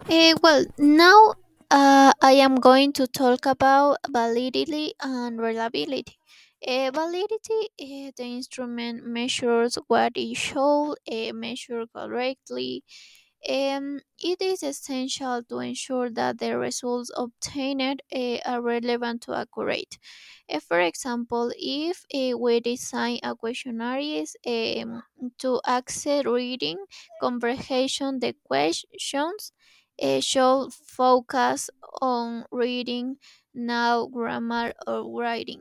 Now I am going to talk about validity and reliability. Validity, the instrument measures what it should measure correctly. It is essential to ensure that the results obtained are relevant to accurate. For example, if we design a questionnaires to access reading comprehension, the questions should focus on reading, now grammar or writing.